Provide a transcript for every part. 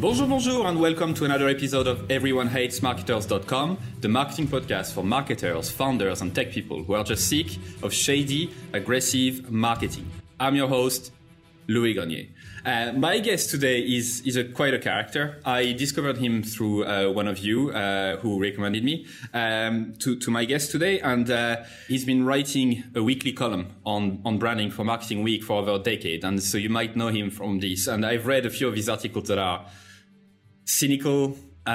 Bonjour, bonjour, and welcome to another episode of EveryoneHatesMarketers.com, the marketing podcast for marketers, founders, and tech people who are just sick of shady, aggressive marketing. I'm your host, Louis Gagnier. My guest today is quite a character. I discovered him through one of you who recommended me to my guest today, and he's been writing a weekly column on branding for Marketing Week for over a decade, and so you might know him from this. And I've read a few of his articles that are cynical,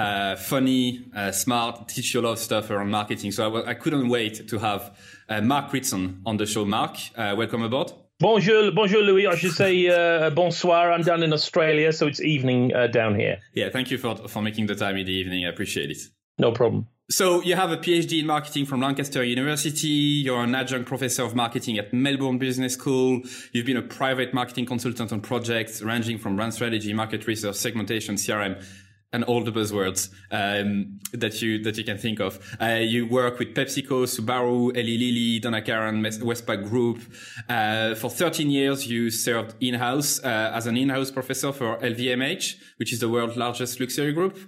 funny, smart, teach you a lot of stuff around marketing. So I couldn't wait to have Mark Ritson on the show. Mark, welcome aboard. Bonjour, Louis. I should say bonsoir. I'm down in Australia, so it's evening down here. Yeah, thank you for making the time in the evening. I appreciate it. No problem. So you have a PhD in marketing from Lancaster University. You're an adjunct professor of marketing at Melbourne Business School. You've been a private marketing consultant on projects ranging from brand strategy, market research, segmentation, CRM, and all the buzzwords that you can think of. You work with PepsiCo, Subaru, Eli Lilly, Donna Karan, Westpac Group. For 13 years, you served in-house as an in-house professor for LVMH, which is the world's largest luxury group.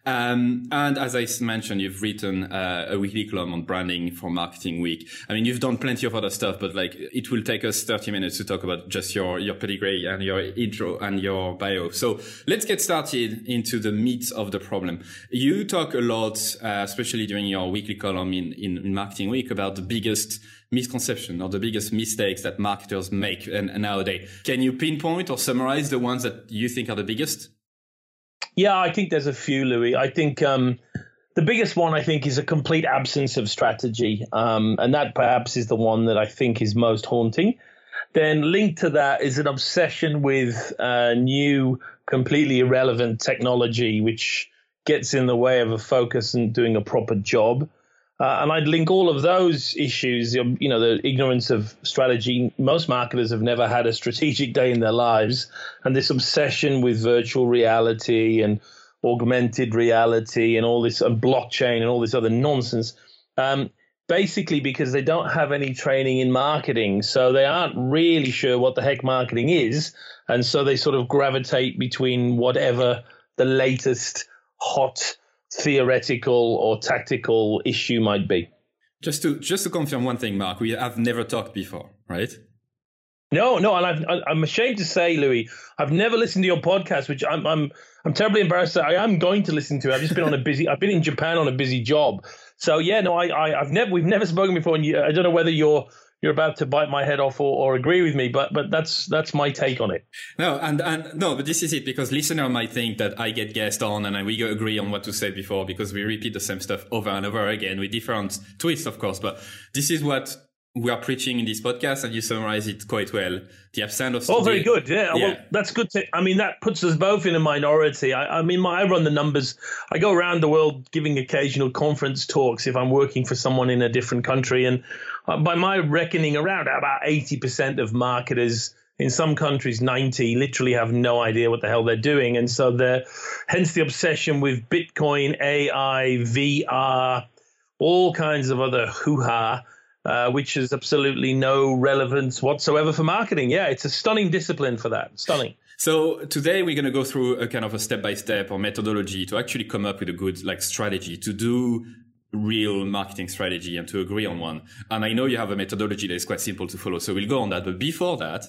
And as I mentioned, you've written a weekly column on branding for Marketing Week. I mean, you've done plenty of other stuff, but like it will take us 30 minutes to talk about just your pedigree and your intro and your bio. So let's get started into the meat of the problem. You talk a lot, especially during your weekly column in Marketing Week, about the biggest misconception or the biggest mistakes that marketers make nowadays. Can you pinpoint or summarize the ones that you think are the biggest? Yeah, I think there's a few, Louis. I think the biggest one, I think, is a complete absence of strategy. And that perhaps is the one that I think is most haunting. Then linked to that is an obsession with new, completely irrelevant technology, which gets in the way of a focus and doing a proper job. And I'd link all of those issues, the ignorance of strategy. Most marketers have never had a strategic day in their lives. And this obsession with virtual reality and augmented reality and all this and blockchain and all this other nonsense, basically because they don't have any training in marketing. So they aren't really sure what the heck marketing is. And so they sort of gravitate between whatever the latest hot theoretical or tactical issue might be. Just to confirm one thing, Mark, we have never talked before, right? No, and I'm ashamed to say, Louis, I've never listened to your podcast, which I'm terribly embarrassed that I am going to listen to. I've just been I've been in Japan on a busy job. So yeah, no, we've never spoken before, and I don't know whether you're about to bite my head off or agree with me, but that's my take on it. No, and no, but this is it, because listener might think that I get guests on and we agree on what to say before because we repeat the same stuff over and over again with different twists, of course. But this is what we are preaching in this podcast, and you summarize it quite well. The absence of Oh, very good. Yeah. Well, that's good. That puts us both in a minority. I run the numbers. I go around the world giving occasional conference talks if I'm working for someone in a different country. And by my reckoning, around about 80% of marketers, in some countries 90, literally have no idea what the hell they're doing. And so hence the obsession with Bitcoin, AI, VR, all kinds of other hoo-ha, which has absolutely no relevance whatsoever for marketing. Yeah, it's a stunning discipline for that. Stunning. So today we're going to go through a kind of a step-by-step or methodology to actually come up with a good strategy to do real marketing strategy and to agree on one. And I know you have a methodology that is quite simple to follow, so we'll go on that. But before that,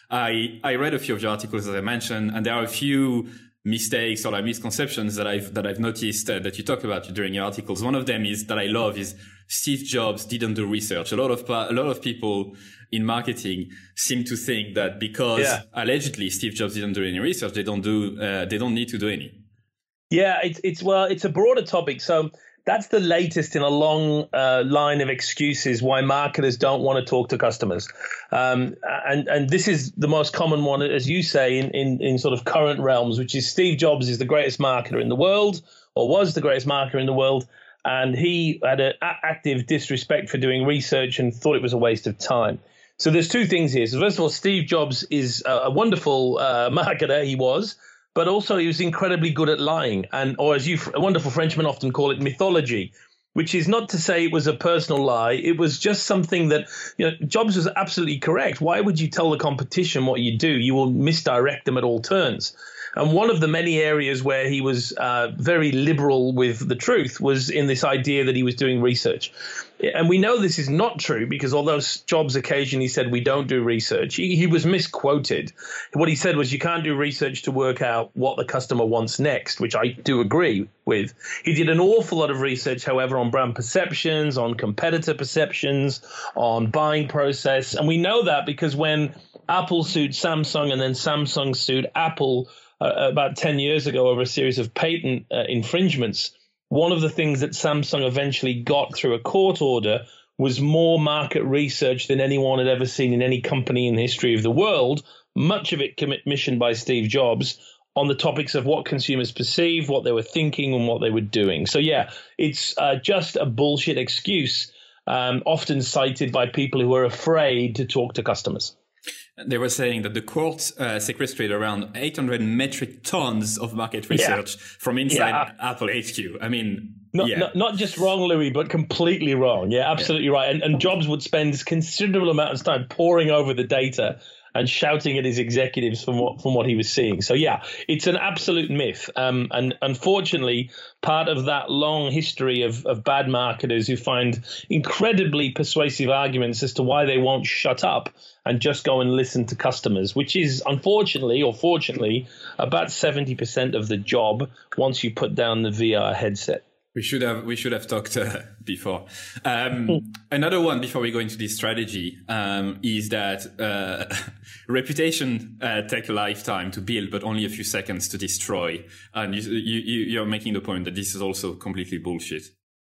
I read a few of your articles, as I mentioned, and there are a few mistakes or misconceptions that I've noticed that you talk about during your articles. One of them is that I love is Steve Jobs didn't do research. A lot of people in marketing seem to think that because allegedly Steve Jobs didn't do any research, they don't need to do any. Yeah, it's a broader topic. So that's the latest in a long line of excuses why marketers don't want to talk to customers. And this is the most common one, as you say, in sort of current realms, which is Steve Jobs is the greatest marketer in the world, or was the greatest marketer in the world. And he had an active disrespect for doing research and thought it was a waste of time. So there's two things here. So first of all, Steve Jobs is a wonderful marketer. He was. But also he was incredibly good at lying, or as you wonderful Frenchmen often call it, mythology, which is not to say it was a personal lie. It was just something that, Jobs was absolutely correct. Why would you tell the competition what you do? You will misdirect them at all turns. And one of the many areas where he was very liberal with the truth was in this idea that he was doing research. And we know this is not true because although Jobs occasionally said we don't do research, he was misquoted. What he said was you can't do research to work out what the customer wants next, which I do agree with. He did an awful lot of research, however, on brand perceptions, on competitor perceptions, on buying process. And we know that because when Apple sued Samsung and then Samsung sued Apple about 10 years ago over a series of patent infringements, one of the things that Samsung eventually got through a court order was more market research than anyone had ever seen in any company in the history of the world, much of it commissioned by Steve Jobs, on the topics of what consumers perceive, what they were thinking, and what they were doing. So, yeah, it's just a bullshit excuse, often cited by people who are afraid to talk to customers. They were saying that the court sequestered around 800 metric tons of market research from inside Apple HQ. I mean, not just wrong, Louis, but completely wrong. Yeah, absolutely right. And Jobs would spend considerable amounts of time poring over the data and shouting at his executives from what he was seeing. So, yeah, it's an absolute myth. And unfortunately, part of that long history of bad marketers who find incredibly persuasive arguments as to why they won't shut up and just go and listen to customers, which is unfortunately or fortunately about 70% of the job once you put down the VR headset. We should have talked before. Another one before we go into this strategy is that reputation take a lifetime to build, but only a few seconds to destroy. And you're making the point that this is also completely bullshit.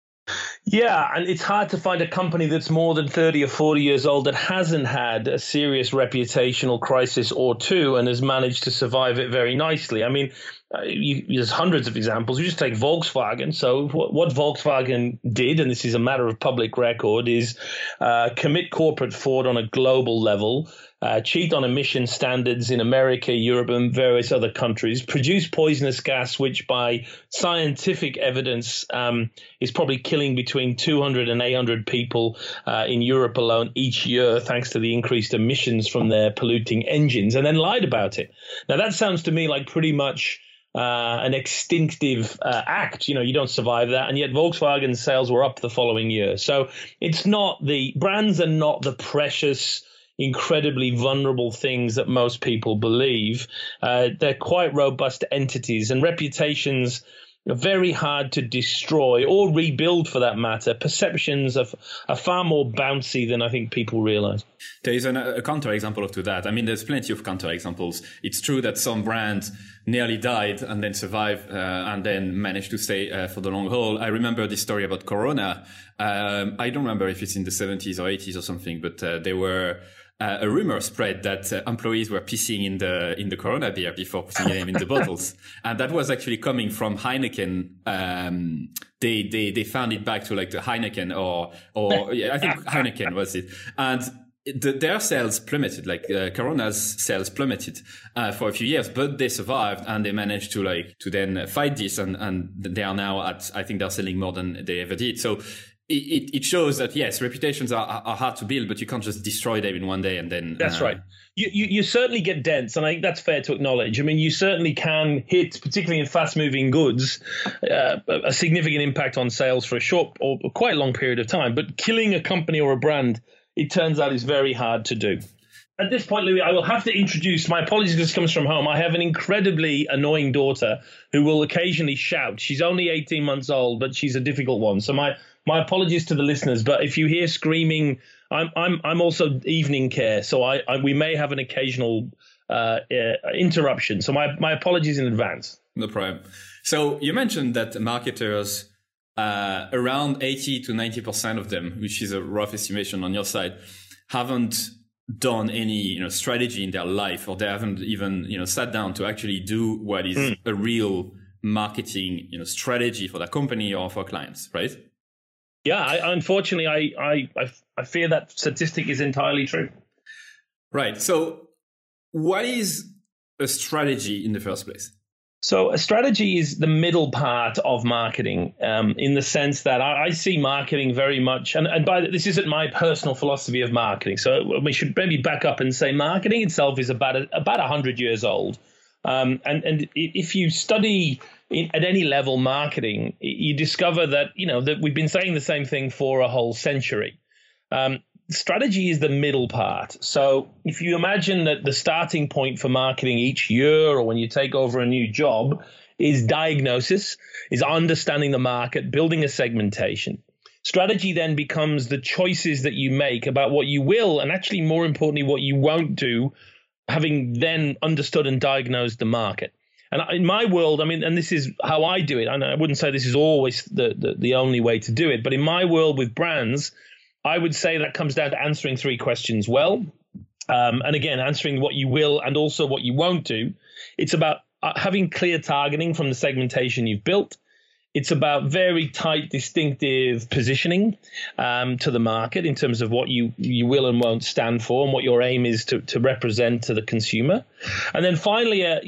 Yeah, and it's hard to find a company that's more than 30 or 40 years old that hasn't had a serious reputational crisis or two and has managed to survive it very nicely. I mean, there's hundreds of examples. You just take Volkswagen. So what Volkswagen did, and this is a matter of public record, is commit corporate fraud on a global level, cheat on emission standards in America, Europe, and various other countries, produce poisonous gas, which by scientific evidence is probably killing between 200 and 800 people in Europe alone each year, thanks to the increased emissions from their polluting engines, and then lied about it. Now, that sounds to me like pretty much an extinctive act. You don't survive that. And yet Volkswagen's sales were up the following year. So it's not the brands are not the precious, incredibly vulnerable things that most people believe. They're quite robust entities, and reputations are very hard to destroy or rebuild for that matter. Perceptions are far more bouncy than I think people realize. There is a counterexample to that. I mean, there's plenty of counterexamples. It's true that some brands nearly died and then survived and then managed to stay for the long haul. I remember this story about Corona. I don't remember if it's in the 70s or 80s or something, but there were a rumor spread that employees were pissing in the Corona beer before putting them in the bottles, and that was actually coming from Heineken. They found it back to like the Heineken or I think Heineken was it, and their sales plummeted. Like Corona's sales plummeted for a few years, but they survived and they managed to then fight this, and they are now at, I think they're selling more than they ever did. So it shows that, yes, reputations are hard to build, but you can't just destroy them in one day and then... That's right. You certainly get dents, and I think that's fair to acknowledge. I mean, you certainly can hit, particularly in fast-moving goods, a significant impact on sales for a short or quite long period of time. But killing a company or a brand, it turns out, is very hard to do. At this point, Louis, I will have to introduce, my apologies, this comes from home. I have an incredibly annoying daughter who will occasionally shout. She's only 18 months old, but she's a difficult one. So my apologies to the listeners, but if you hear screaming, I'm also evening care, so we may have an occasional interruption. So my apologies in advance. No problem. So you mentioned that marketers, around 80 to 90% of them, which is a rough estimation on your side, haven't done any strategy in their life, or they haven't even sat down to actually do what is a real marketing strategy for their company or for clients, right? Yeah, unfortunately, I fear that statistic is entirely true. Right. So what is a strategy in the first place? So a strategy is the middle part of marketing, in the sense that I see marketing very much, and this isn't my personal philosophy of marketing. So we should maybe back up and say marketing itself is about 100 years old. And if you study at any level marketing, you discover that, that we've been saying the same thing for a whole century. Strategy is the middle part. So if you imagine that the starting point for marketing each year or when you take over a new job is diagnosis, is understanding the market, building a segmentation. Strategy then becomes the choices that you make about what you will, and actually more importantly, what you won't do, having then understood and diagnosed the market. And in my world, and this is how I do it, and I wouldn't say this is always the only way to do it, but in my world with brands, I would say that comes down to answering three questions well. And again, answering what you will and also what you won't do. It's about having clear targeting from the segmentation you've built. It's about very tight, distinctive positioning to the market in terms of what you will and won't stand for and what your aim is to represent to the consumer. And then finally, a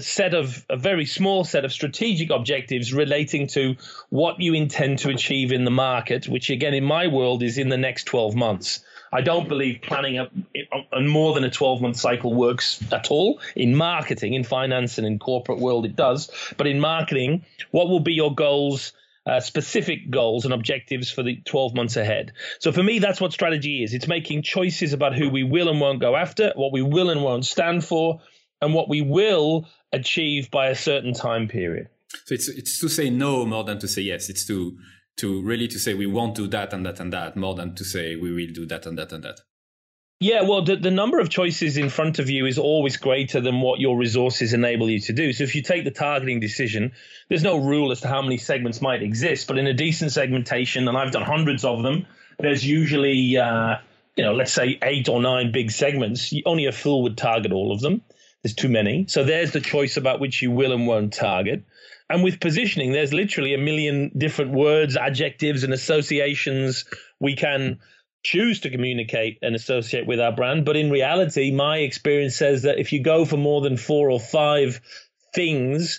very small set of strategic objectives relating to what you intend to achieve in the market, which again, in my world, is in the next 12 months. I don't believe planning on more than a 12-month cycle works at all. In marketing, in finance, and in corporate world, it does. But in marketing, what will be your goals, specific goals and objectives for the 12 months ahead? So for me, that's what strategy is. It's making choices about who we will and won't go after, what we will and won't stand for, and what we will achieve by a certain time period. So it's to say no more than to say yes. It's to really to say we won't do that and that and that more than to say we will do that and that and that. Yeah, well, the number of choices in front of you is always greater than what your resources enable you to do. So if you take the targeting decision, there's no rule as to how many segments might exist. But in a decent segmentation, and I've done hundreds of them, there's usually, let's say 8 or 9 big segments. Only a fool would target all of them. There's too many. So there's the choice about which you will and won't target. And with positioning, there's literally a million different words, adjectives, and associations we can choose to communicate and associate with our brand. But in reality, my experience says that if you go for more than 4 or 5 things,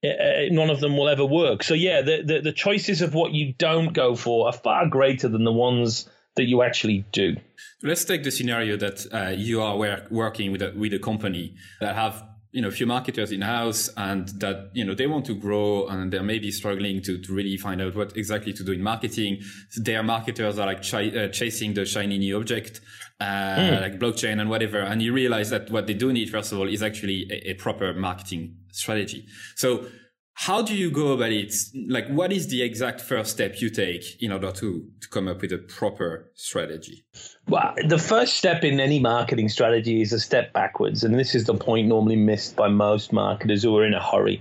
none of them will ever work. So yeah, the choices of what you don't go for are far greater than the ones that you actually do. Let's take the scenario that you are working with a company that have a few marketers in house and that, they want to grow and they're maybe struggling to really find out what exactly to do in marketing. Their marketers are like chasing the shiny new object, like blockchain and whatever. And you realize that what they do need, first of all, is actually a proper marketing strategy. So how do you go about it? Like, what is the exact first step you take in order to come up with a proper strategy? Well, the first step in any marketing strategy is a step backwards. And this is the point normally missed by most marketers who are in a hurry.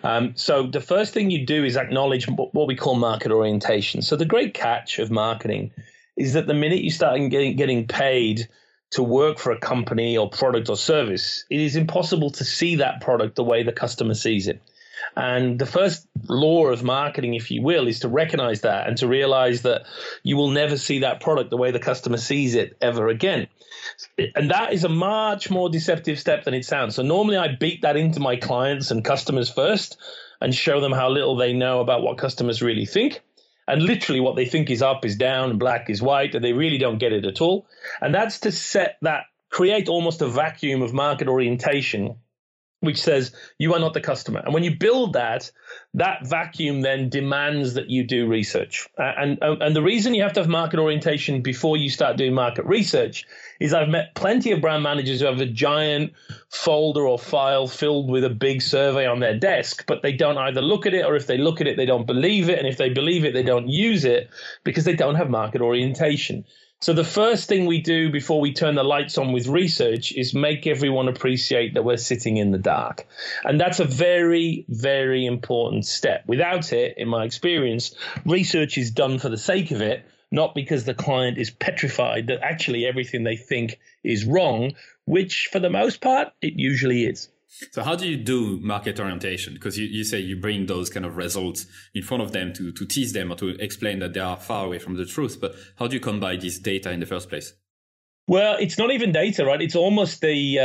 So the first thing you do is acknowledge what we call market orientation. So the great catch of marketing is that the minute you start getting paid to work for a company or product or service, it is impossible to see that product the way the customer sees it. And the first law of marketing, if you will, is to recognize that and to realize that you will never see that product the way the customer sees it ever again. And that is a much more deceptive step than it sounds. So normally I beat that into my clients and customers first and show them how little they know about what customers really think. And literally what they think is up is down and black is white, and they really don't get it at all. And that's to create almost a vacuum of market orientation, which says you are not the customer. And when you build that vacuum then demands that you do research. And the reason you have to have market orientation before you start doing market research is I've met plenty of brand managers who have a giant folder or file filled with a big survey on their desk, but they don't either look at it, or if they look at it, they don't believe it. And if they believe it, they don't use it because they don't have market orientation. So the first thing we do before we turn the lights on with research is make everyone appreciate that we're sitting in the dark. And that's a very, very important step. Without it, in my experience, research is done for the sake of it, not because the client is petrified that actually everything they think is wrong, which for the most part, it usually is. So how do you do market orientation? Because you say you bring those kind of results in front of them to tease them or to explain that they are far away from the truth. But how do you come by this data in the first place? Well, it's not even data, right? It's almost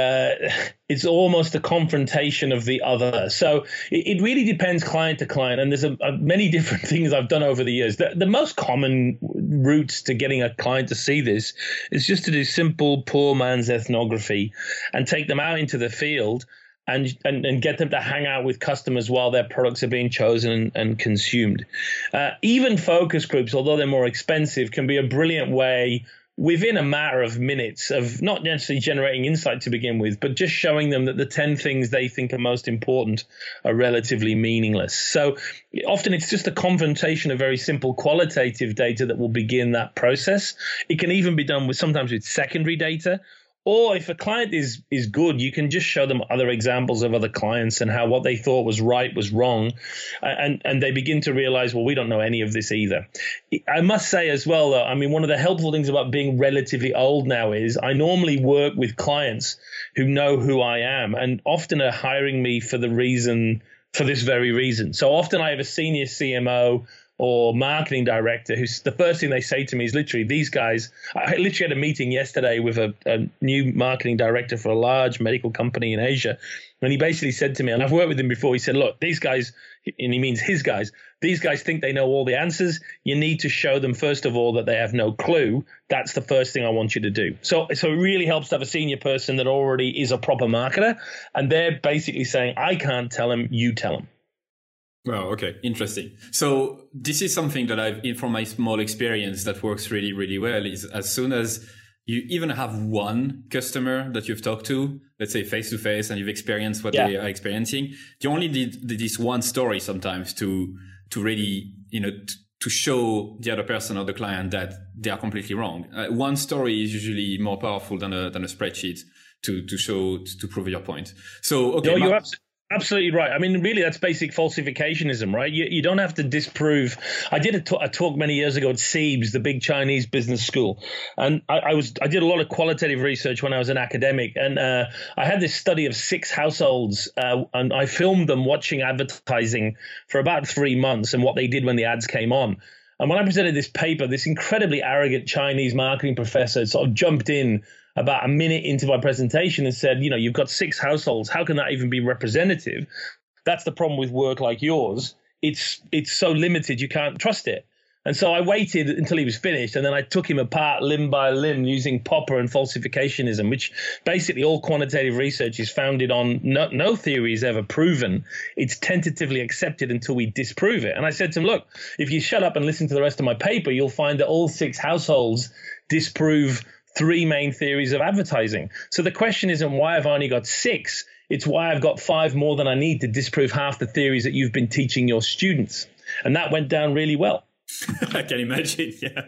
the confrontation of the other. So it really depends client to client. And there's many different things I've done over the years. The most common routes to getting a client to see this is just to do simple poor man's ethnography and take them out into the field and get them to hang out with customers while their products are being chosen and consumed. Even focus groups, although they're more expensive, can be a brilliant way within a matter of minutes of not necessarily generating insight to begin with, but just showing them that the 10 things they think are most important are relatively meaningless. So often it's just a confrontation of very simple qualitative data that will begin that process. It can even be done sometimes with secondary data. Or if a client is good, you can just show them other examples of other clients and how what they thought was right was wrong. And they begin to realize, well, we don't know any of this either. I must say as well, though, I mean, one of the helpful things about being relatively old now is I normally work with clients who know who I am and often are hiring me for this very reason. So often I have a senior CMO or marketing director who's the first thing they say to me is literally, these guys, I literally had a meeting yesterday with a new marketing director for a large medical company in Asia. And he basically said to me, and I've worked with him before, he said, look, these guys, and he means his guys, these guys think they know all the answers. You need to show them, first of all, that they have no clue. That's the first thing I want you to do. So it really helps to have a senior person that already is a proper marketer. And they're basically saying, I can't tell him, you tell him. Oh, okay. Interesting. So this is something that from my small experience that works really, really well is as soon as you even have one customer that you've talked to, let's say face to face, and you've experienced what they are experiencing, you only need this one story sometimes to really, to show the other person or the client that they are completely wrong. One story is usually more powerful than a spreadsheet to prove your point. So, okay. No, you're absolutely right. I mean, really, that's basic falsificationism, right? You don't have to disprove. I did a talk many years ago at SEABS, the big Chinese business school, and I did a lot of qualitative research when I was an academic, and I had this study of 6 households, and I filmed them watching advertising for about 3 months and what they did when the ads came on. And when I presented this paper, this incredibly arrogant Chinese marketing professor sort of jumped in about a minute into my presentation and said, you've got 6 households. How can that even be representative? That's the problem with work like yours. It's so limited, you can't trust it. And so I waited until he was finished, and then I took him apart limb by limb using Popper and falsificationism, which basically all quantitative research is founded on no theory is ever proven. It's tentatively accepted until we disprove it. And I said to him, look, if you shut up and listen to the rest of my paper, you'll find that all 6 households disprove 3 main theories of advertising. So the question isn't why I've only got 6, it's why I've got 5 more than I need to disprove half the theories that you've been teaching your students. And that went down really well. I can imagine, yeah.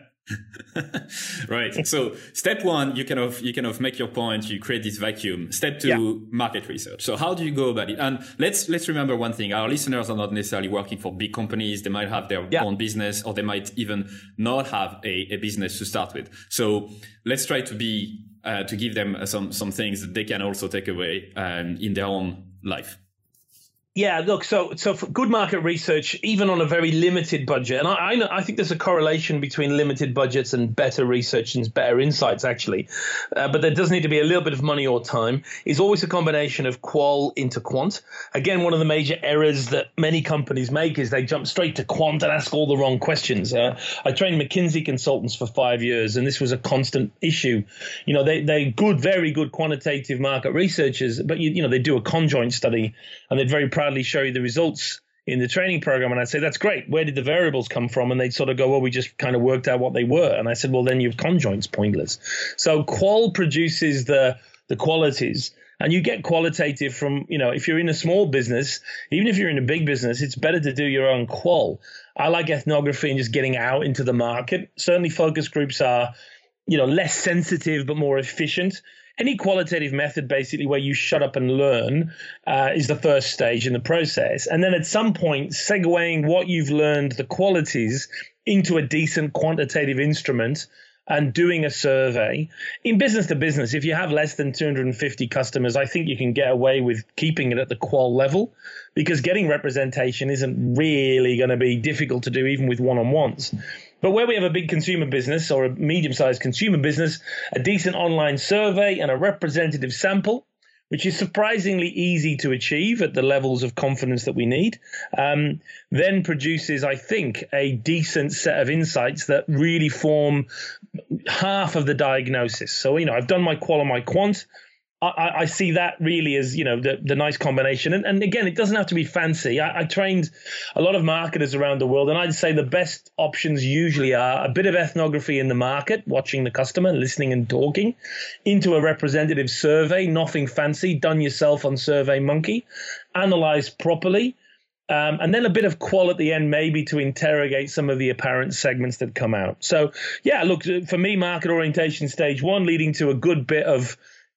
Right. So step 1, you kind of make your point, you create this vacuum. Step 2, market research. So how do you go about it? And let's remember one thing. Our listeners are not necessarily working for big companies. They might have their own business, or they might even not have a business to start with. So let's try to give them some things that they can also take away in their own life. Yeah, look, so for good market research, even on a very limited budget, and I think there's a correlation between limited budgets and better research and better insights, actually. But there does need to be a little bit of money or time. It's always a combination of qual into quant. Again, one of the major errors that many companies make is they jump straight to quant and ask all the wrong questions. I trained McKinsey consultants for 5 years, and this was a constant issue. They're very good quantitative market researchers, but they do a conjoint study, and they'd very proudly show you the results in the training program. And I'd say, that's great. Where did the variables come from? And they'd sort of go, well, we just kind of worked out what they were. And I said, well, then your conjoint's pointless. So qual produces the qualities, and you get qualitative from, if you're in a small business, even if you're in a big business, it's better to do your own qual. I like ethnography and just getting out into the market. Certainly focus groups are, less sensitive, but more efficient. Any qualitative method, basically, where you shut up and learn is the first stage in the process. And then at some point, segueing what you've learned, the qualities, into a decent quantitative instrument and doing a survey. In business to business, if you have less than 250 customers, I think you can get away with keeping it at the qual level, because getting representation isn't really going to be difficult to do, even with one-on-ones. But where we have a big consumer business or a medium-sized consumer business, a decent online survey and a representative sample, which is surprisingly easy to achieve at the levels of confidence that we need, then produces, I think, a decent set of insights that really form half of the diagnosis. So, I've done my qual and my quant. I see that really as, the nice combination. And again, it doesn't have to be fancy. I trained a lot of marketers around the world, and I'd say the best options usually are a bit of ethnography in the market, watching the customer, listening and talking, into a representative survey, nothing fancy, done yourself on SurveyMonkey, analyzed properly, and then a bit of qual at the end, maybe to interrogate some of the apparent segments that come out. So, yeah, look, for me, market orientation stage one, leading to a good bit of,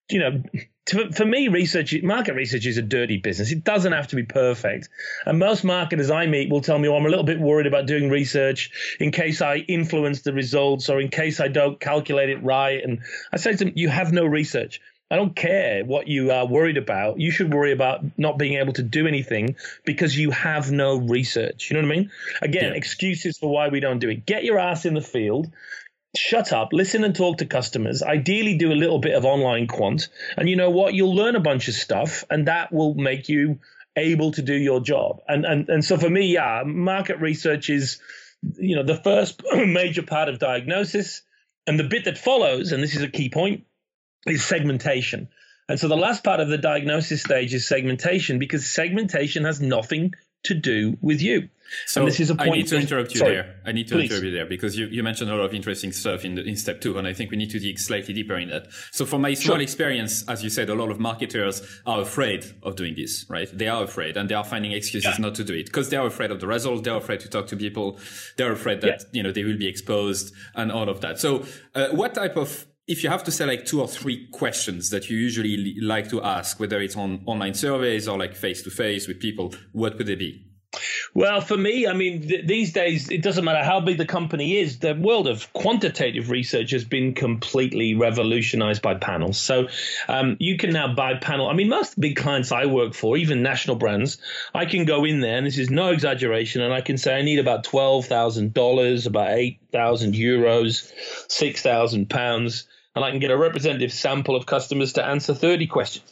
for me, market research is a dirty business. It doesn't have to be perfect. And most marketers I meet will tell me, I'm a little bit worried about doing research in case I influence the results or in case I don't calculate it right. And I say to them, you have no research. I don't care what you are worried about. You should worry about not being able to do anything because you have no research. You know what I mean? Again, excuses for why we don't do it. Get your ass in the field. Shut up, listen and talk to customers, ideally do a little bit of online quant, and you know what? You'll learn a bunch of stuff, and that will make you able to do your job. And so for me, market research is, the first major part of diagnosis, and the bit that follows, and this is a key point, is segmentation. And so the last part of the diagnosis stage is segmentation, because segmentation has nothing to do with you. So and this is a point I need to interrupt you there. I need to Please. interrupt you there because you mentioned a lot of interesting stuff in step 2, and I think we need to dig slightly deeper in that. So from my small experience, as you said, a lot of marketers are afraid of doing this, right? They are afraid, and they are finding excuses not to do it because they are afraid of the results. They're afraid to talk to people. They're afraid that, they will be exposed and all of that. So what type of, if you have to say like 2 or 3 questions that you usually like to ask, whether it's on online surveys or like face to face with people, what would they be? Well, for me, I mean, these days, it doesn't matter how big the company is. The world of quantitative research has been completely revolutionized by panels. So you can now buy panel. I mean, most big clients I work for, even national brands, I can go in there, and this is no exaggeration, and I can say I need about $12,000, about 8,000 euros, 6,000 pounds, and I can get a representative sample of customers to answer 30 questions.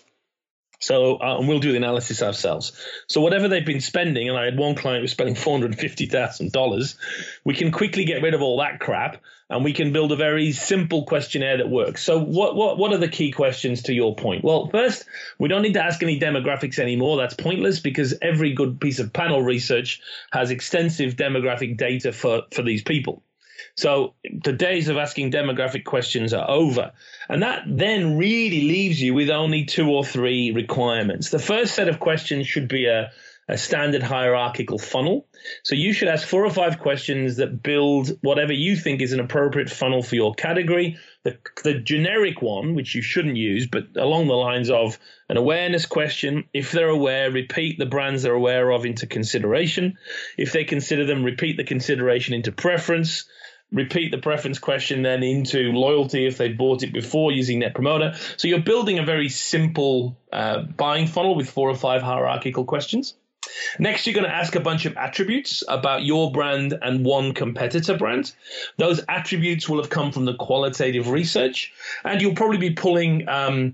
So, and we'll do the analysis ourselves. So whatever they've been spending, and I had one client who was spending $450,000, we can quickly get rid of all that crap, and we can build a very simple questionnaire that works. So what are the key questions to your point? Well, first, we don't need to ask any demographics anymore. That's pointless because every good piece of panel research has extensive demographic data for these people. So the days of asking demographic questions are over. And that then really leaves you with only 2 or 3 requirements. The first set of questions should be a standard hierarchical funnel. So you should ask 4 or 5 questions that build whatever you think is an appropriate funnel for your category. The generic one, which you shouldn't use, but along the lines of an awareness question. If they're aware, repeat the brands they're aware of into consideration. If they consider them, repeat the consideration into preference. Repeat the preference question then into loyalty if they bought it before using Net Promoter. So you're building a very simple buying funnel with 4 or 5 hierarchical questions. Next, you're going to ask a bunch of attributes about your brand and one competitor brand. Those attributes will have come from the qualitative research, and you'll probably be pulling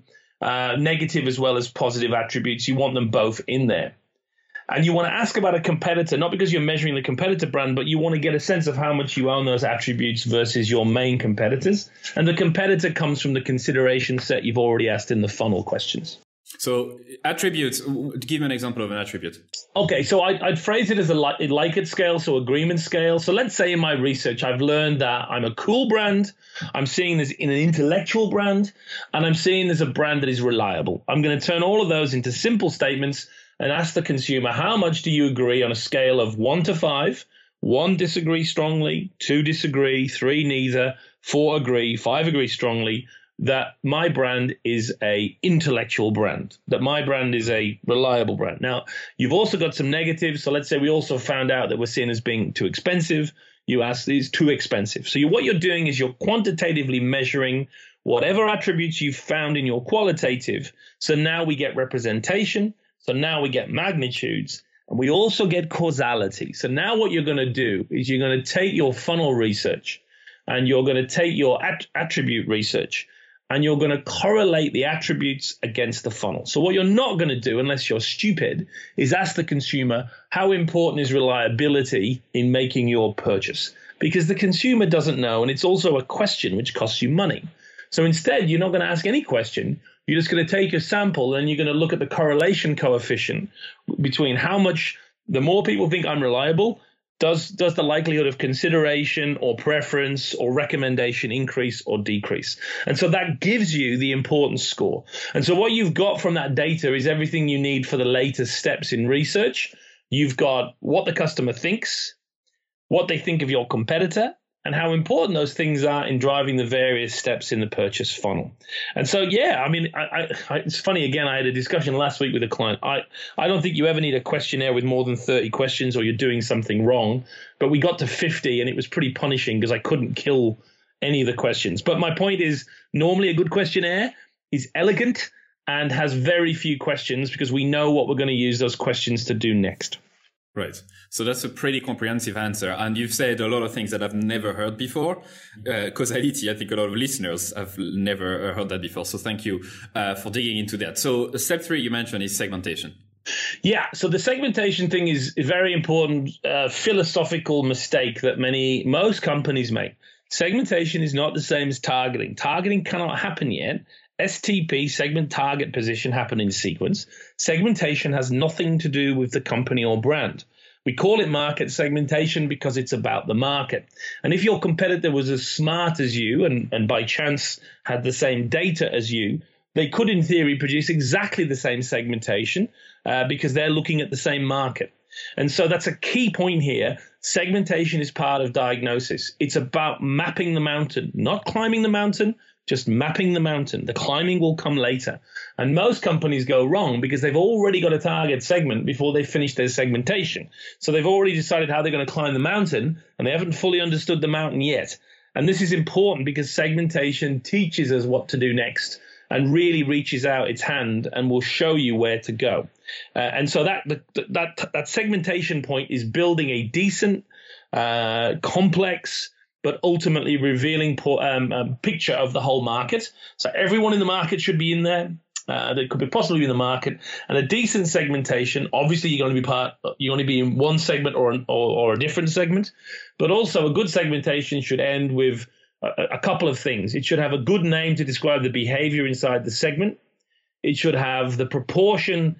negative as well as positive attributes. You want them both in there. And you want to ask about a competitor, not because you're measuring the competitor brand, but you want to get a sense of how much you own those attributes versus your main competitors. And the competitor comes from the consideration set you've already asked in the funnel questions. So attributes, give me an example of an attribute. Okay, so I'd phrase it as a Likert scale, so agreement scale. So let's say in my research, I've learned that I'm a cool brand, I'm seeing this in an intellectual brand, and I'm seeing there's a brand that is reliable. I'm going to turn all of those into simple statements and ask the consumer, how much do you agree on a scale of 1 to 5? 1 disagree strongly, 2 disagree, 3 neither, 4 agree, 5 agree strongly, that my brand is a intellectual brand, that my brand is a reliable brand. Now, you've also got some negatives. So let's say we also found out that we're seen as being too expensive. You ask these too expensive. So what you're doing is you're quantitatively measuring whatever attributes you've found in your qualitative. So now we get representation. So now we get magnitudes, and we also get causality. So now what you're going to do is you're going to take your funnel research and you're going to take your attribute research and you're going to correlate the attributes against the funnel. So what you're not going to do, unless you're stupid, is ask the consumer, how important is reliability in making your purchase? Because the consumer doesn't know, and it's also a question which costs you money. So instead, you're not going to ask any question. You're just going to take a sample and you're going to look at the correlation coefficient between how much, the more people think I'm reliable, does the likelihood of consideration or preference or recommendation increase or decrease? And so that gives you the importance score. And so what you've got from that data is everything you need for the latest steps in research. You've got what the customer thinks, what they think of your competitor, and how important those things are in driving the various steps in the purchase funnel. And so, yeah, I mean, it's funny, again, I had a discussion last week with a client. I don't think you ever need a questionnaire with more than 30 questions or you're doing something wrong. But we got to 50 and it was pretty punishing because I couldn't kill any of the questions. But my point is, normally a good questionnaire is elegant and has very few questions because we know what we're going to use those questions to do next. Right. So that's a pretty comprehensive answer. And you've said a lot of things that I've never heard before. Causality, I think a lot of listeners have never heard that before. So thank you for digging into that. So step 3 you mentioned is segmentation. Yeah. So the segmentation thing is a very important philosophical mistake that most companies make. Segmentation is not the same as targeting. Targeting cannot happen yet. STP, segment target position, happen in sequence. Segmentation has nothing to do with the company or brand. We call it market segmentation because it's about the market. And if your competitor was as smart as you and by chance had the same data as you, they could in theory produce exactly the same segmentation because they're looking at the same market. And so that's a key point here. Segmentation is part of diagnosis. It's about mapping the mountain, not climbing the mountain, just mapping the mountain. The climbing will come later. And most companies go wrong because they've already got a target segment before they finish their segmentation. So they've already decided how they're going to climb the mountain, and they haven't fully understood the mountain yet. And this is important because segmentation teaches us what to do next and really reaches out its hand and will show you where to go. And so that segmentation point is building a decent, complex, but ultimately revealing picture of the whole market. So everyone in the market should be in there. That could be possibly in the market, and a decent segmentation. Obviously, you're going to be in one segment or a different segment, but also a good segmentation should end with a couple of things. It should have a good name to describe the behavior inside the segment. It should have the proportion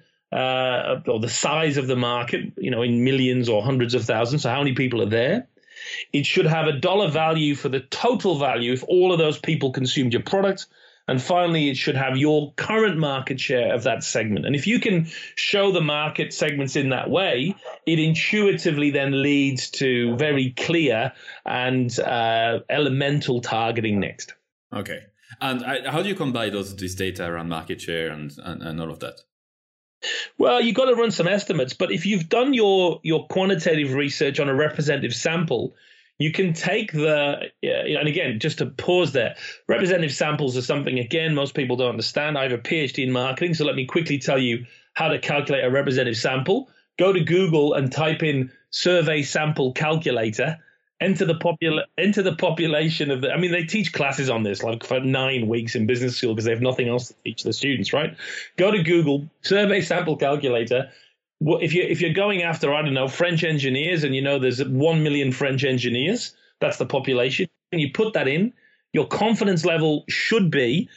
or the size of the market, in millions or hundreds of thousands. So how many people are there? It should have a dollar value for the total value if all of those people consumed your product. And finally, it should have your current market share of that segment. And if you can show the market segments in that way, it intuitively then leads to very clear and elemental targeting next. Okay. And how do you combine this data around market share and all of that? Well, you've got to run some estimates. But if you've done your quantitative research on a representative sample, you can take and again, just to pause there, representative samples are something, again, most people don't understand. I have a PhD in marketing, so let me quickly tell you how to calculate a representative sample. Go to Google and type in survey sample calculator, enter the population of they teach classes on this like for 9 weeks in business school because they have nothing else to teach the students, right? Go to Google, survey sample calculator. Well, if you're going after, I don't know, French engineers, and there's 1 million French engineers, that's the population, and you put that in, your confidence level should be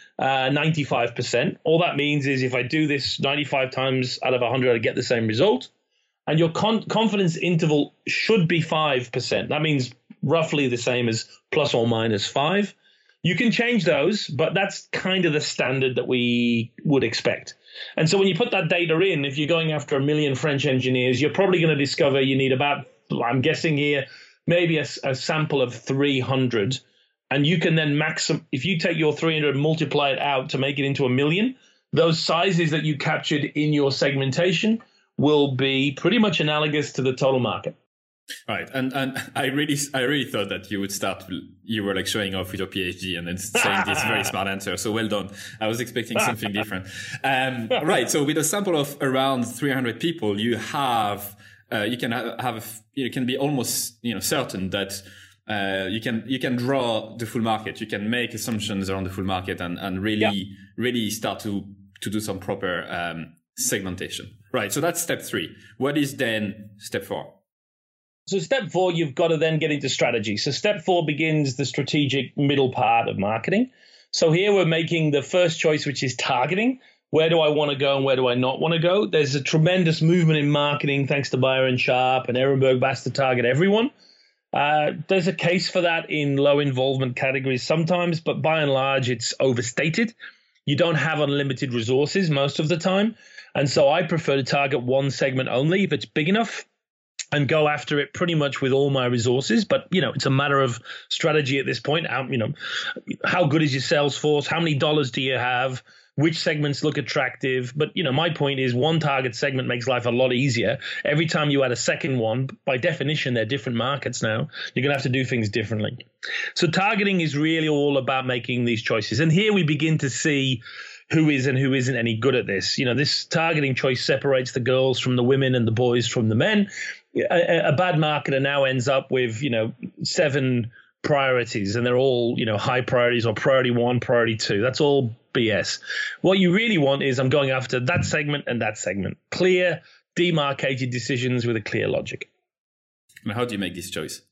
95%. All that means is if I do this 95 times out of 100, I get the same result. And your confidence interval should be 5%. That means roughly the same as plus or minus 5. You can change those, but that's kind of the standard that we would expect. And so when you put that data in, if you're going after 1 million French engineers, you're probably going to discover you need about, I'm guessing here, maybe a sample of 300. And you can then if you take your 300 and multiply it out to make it into 1 million, those sizes that you captured in your segmentation will be pretty much analogous to the total market. Right. And I really thought that you were like showing off with your PhD and then saying this very smart answer. So well done. I was expecting something different. Right. So with a sample of around 300 people, you have, you can be almost, certain that, you can draw the full market. You can make assumptions around the full market and really start to do some proper, segmentation. Right. So that's step 3. What is then step 4? So step 4, you've got to then get into strategy. So step 4 begins the strategic middle part of marketing. So here we're making the first choice, which is targeting. Where do I want to go and where do I not want to go? There's a tremendous movement in marketing, thanks to Byron Sharp and Ehrenberg Bass, to target everyone. There's a case for that in low involvement categories sometimes, but by and large, it's overstated. You don't have unlimited resources most of the time. And so I prefer to target one segment only if it's big enough and go after it pretty much with all my resources. But, it's a matter of strategy at this point. How good is your sales force? How many dollars do you have? Which segments look attractive? But, my point is one target segment makes life a lot easier. Every time you add a second one, by definition, they're different markets now. You're going to have to do things differently. So targeting is really all about making these choices. And here we begin to see who is and who isn't any good at this. This targeting choice separates the girls from the women and the boys from the men. A bad marketer now ends up with, 7 priorities, and they're all, high priorities or priority 1, priority 2. That's all BS. What you really want is I'm going after that segment and that segment. Clear, demarcated decisions with a clear logic. And how do you make this choice?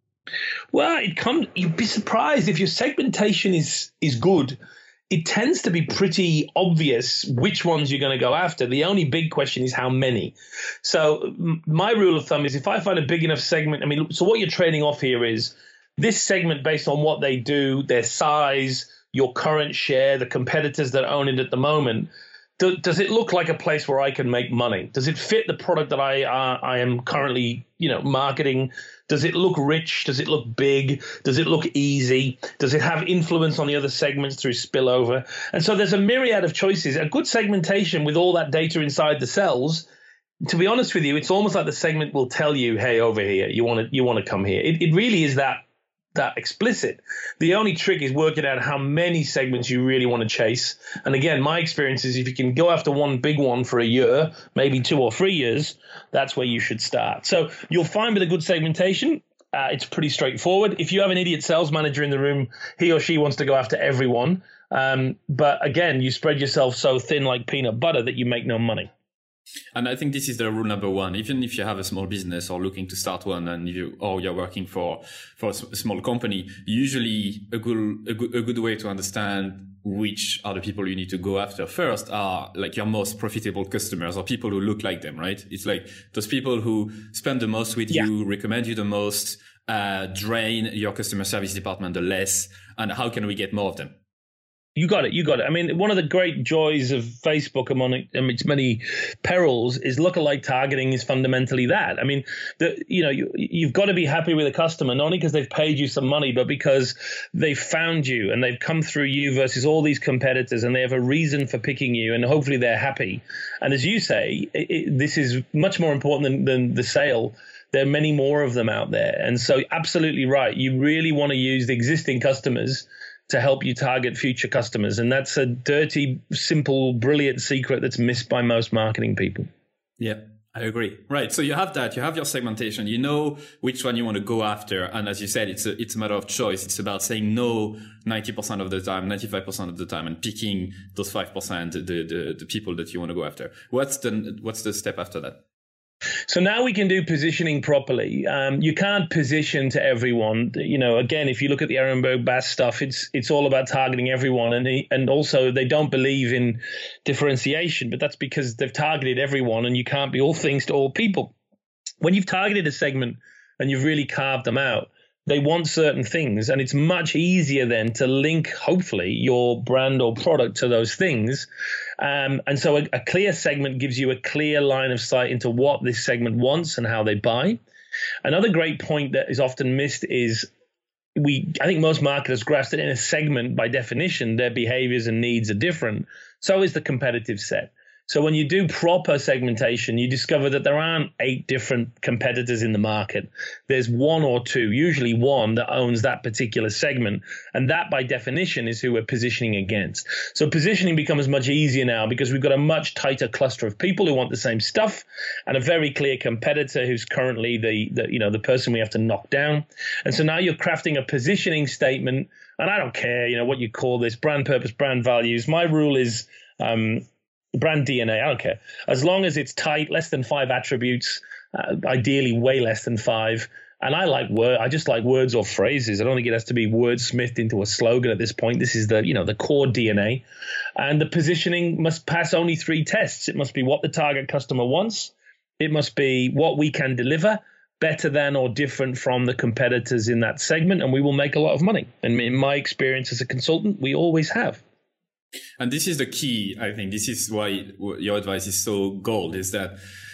Well, you'd be surprised if your segmentation is good. It tends to be pretty obvious which ones you're going to go after. The only big question is how many. So my rule of thumb is if I find a big enough segment, so what you're trading off here is this segment based on what they do, their size, your current share, the competitors that own it at the moment. Does it look like a place where I can make money? Does it fit the product that I am currently, marketing? Does it look rich? Does it look big? Does it look easy? Does it have influence on the other segments through spillover? And so there's a myriad of choices. A good segmentation with all that data inside the cells, to be honest with you, it's almost like the segment will tell you, hey, over here, you want to come here. It really is that explicit. The only trick is working out how many segments you really want to chase. And again, my experience is if you can go after one big one for a year, maybe 2 or 3 years, that's where you should start. So you'll find with a good segmentation, it's pretty straightforward. If you have an idiot sales manager in the room, he or she wants to go after everyone. But again, you spread yourself so thin like peanut butter that you make no money. And I think this is the rule number one. Even if you have a small business or looking to start one, and you're working for a small company, usually a good way to understand which are the people you need to go after first are like your most profitable customers or people who look like them, right? It's like those people who spend the most with you, recommend you the most, drain your customer service department the less, and how can we get more of them? You got it. One of the great joys of Facebook among its many perils is lookalike targeting is fundamentally that. You've got to be happy with a customer, not only because they've paid you some money, but because they've found you and they've come through you versus all these competitors and they have a reason for picking you and hopefully they're happy. And as you say, this is much more important than the sale. There are many more of them out there. And so absolutely right. You really want to use the existing customers to help you target future customers. And that's a dirty, simple, brilliant secret that's missed by most marketing people. Yeah, I agree. Right. So you have that, you have your segmentation, you know which one you want to go after. And as you said, it's a matter of choice. It's about saying no 90% of the time, 95% of the time, and picking those 5%, the people that you want to go after. What's the step after that? So now we can do positioning properly. You can't position to everyone. Again, if you look at the Ehrenberg Bass stuff, it's all about targeting everyone. And also they don't believe in differentiation, but that's because they've targeted everyone and you can't be all things to all people. When you've targeted a segment and you've really carved them out, they want certain things, and it's much easier then to link, hopefully, your brand or product to those things. And so a clear segment gives you a clear line of sight into what this segment wants and how they buy. Another great point that is often missed is I think most marketers grasp that in a segment, by definition, their behaviors and needs are different. So is the competitive set. So when you do proper segmentation, you discover that there aren't 8 different competitors in the market. There's 1 or 2, usually 1, that owns that particular segment. And that, by definition, is who we're positioning against. So positioning becomes much easier now because we've got a much tighter cluster of people who want the same stuff and a very clear competitor who's currently the person we have to knock down. And so now you're crafting a positioning statement. And I don't care, what you call this, brand purpose, brand values. My rule is brand DNA, I don't care. As long as it's tight, less than 5 attributes, ideally way less than 5, And I just like words or phrases. I don't think it has to be wordsmithed into a slogan at this point. This is the core DNA. And the positioning must pass only 3 tests. It must be what the target customer wants. It must be what we can deliver, better than or different from the competitors in that segment, and we will make a lot of money. And in my experience as a consultant, we always have. And this is the key. I think this is why your advice is so gold, is that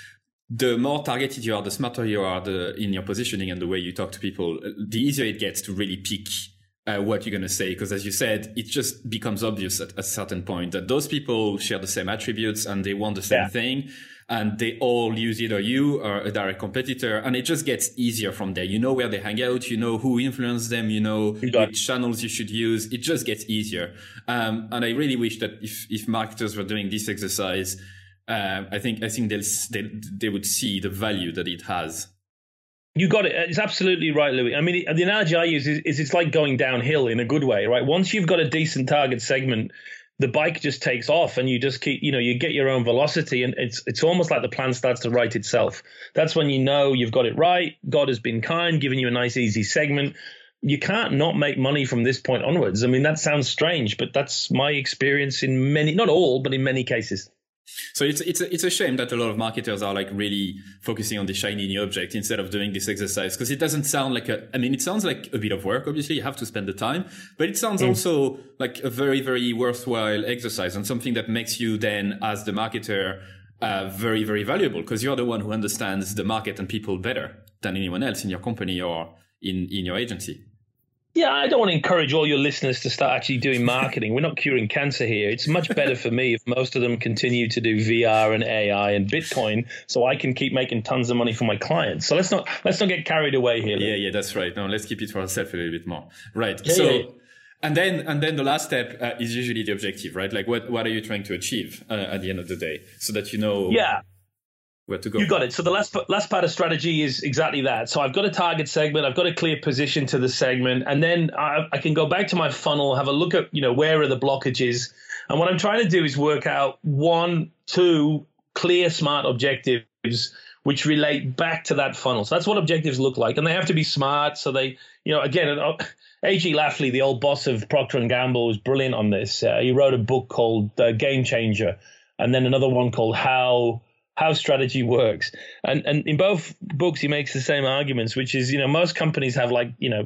the more targeted you are, the smarter you are in your positioning and the way you talk to people, the easier it gets to really pick what you're going to say. Because as you said, it just becomes obvious at a certain point that those people share the same attributes and they want the same thing. And they all use either you or a direct competitor. And it just gets easier from there. You know where they hang out. You know who influenced them. You know which channels you should use. It just gets easier. And I really wish that if marketers were doing this exercise, I think they would see the value that it has. You got it. It's absolutely right, Louis. I mean, the analogy I use is it's like going downhill in a good way, right? Once you've got a decent target segment, the bike just takes off and you just keep, you get your own velocity, and it's almost like the plan starts to write itself. That's when you know you've got it right. God has been kind, giving you a nice, easy segment. You can't not make money from this point onwards. I mean, that sounds strange, but that's my experience in many, not all, but in many cases. So it's a shame that a lot of marketers are like really focusing on the shiny new object instead of doing this exercise, because it doesn't sound like it sounds like a bit of work. Obviously, you have to spend the time, but it sounds also like a very, very worthwhile exercise and something that makes you then, as the marketer, very, very valuable, because you're the one who understands the market and people better than anyone else in your company or in your agency. Yeah, I don't want to encourage all your listeners to start actually doing marketing. We're not curing cancer here. It's much better for me if most of them continue to do VR and AI and Bitcoin, so I can keep making tons of money for my clients. So let's not get carried away here. Yeah, that's right. No, let's keep it for ourselves a little bit more. Right. Yeah. And then the last step is usually the objective, right? Like what are you trying to achieve at the end of the day, so that you know. Yeah. Where to go. You got it. So the last part of strategy is exactly that. So I've got a target segment, I've got a clear position to the segment, and then I can go back to my funnel, have a look at, where are the blockages. And what I'm trying to do is work out 1, 2 clear, smart objectives which relate back to that funnel. So that's what objectives look like. And they have to be smart. So they, again, A.G. Lafley, the old boss of Procter & Gamble, was brilliant on this. He wrote a book called Game Changer, and then another one called How Strategy Works. And in both books, he makes the same arguments, which is, most companies have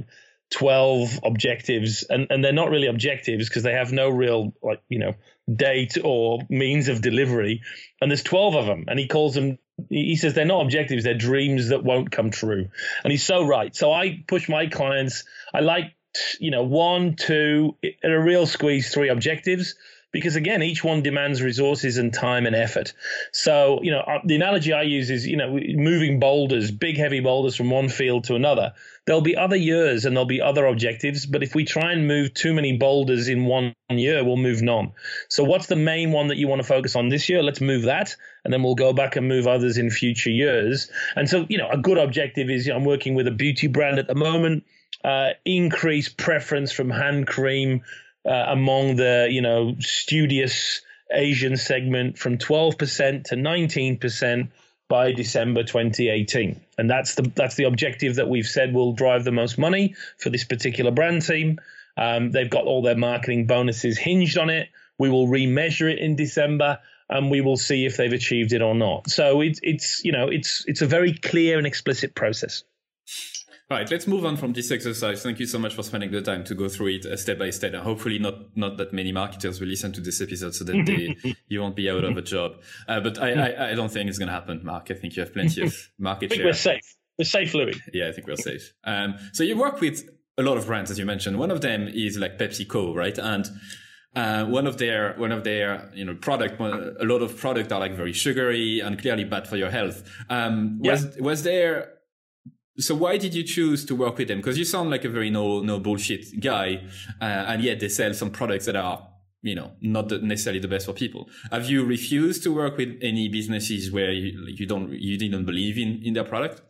12 objectives, and they're not really objectives because they have no real, date or means of delivery. And there's 12 of them. And he says they're not objectives, they're dreams that won't come true. And he's so right. So I push my clients, I like, 1, 2, at a real squeeze, 3 objectives. Because again, each one demands resources and time and effort. So, the analogy I use is, moving boulders, big, heavy boulders from one field to another. There'll be other years and there'll be other objectives. But if we try and move too many boulders in one year, we'll move none. So what's the main one that you want to focus on this year? Let's move that. And then we'll go back and move others in future years. And so, a good objective is, I'm working with a beauty brand at the moment, increase preference from hand cream among the, studious Asian segment from 12% to 19% by December 2018. And that's the objective that we've said will drive the most money for this particular brand team. They've got all their marketing bonuses hinged on it. We will remeasure it in December, and we will see if they've achieved it or not. So it's a very clear and explicit process. All right, let's move on from this exercise. Thank you so much for spending the time to go through it step by step. And hopefully not that many marketers will listen to this episode so that you won't be out of a job. But I don't think it's going to happen, Mark. I think you have plenty of market share. We're safe. We're safe, Louis. Yeah, I think we're safe. So you work with a lot of brands, as you mentioned. One of them is like PepsiCo, right? And one of their product, a lot of product are like very sugary and clearly bad for your health. Was there... So why did you choose to work with them? Because you sound like a very no bullshit guy, and yet they sell some products that are, not necessarily the best for people. Have you refused to work with any businesses where you didn't believe in their product?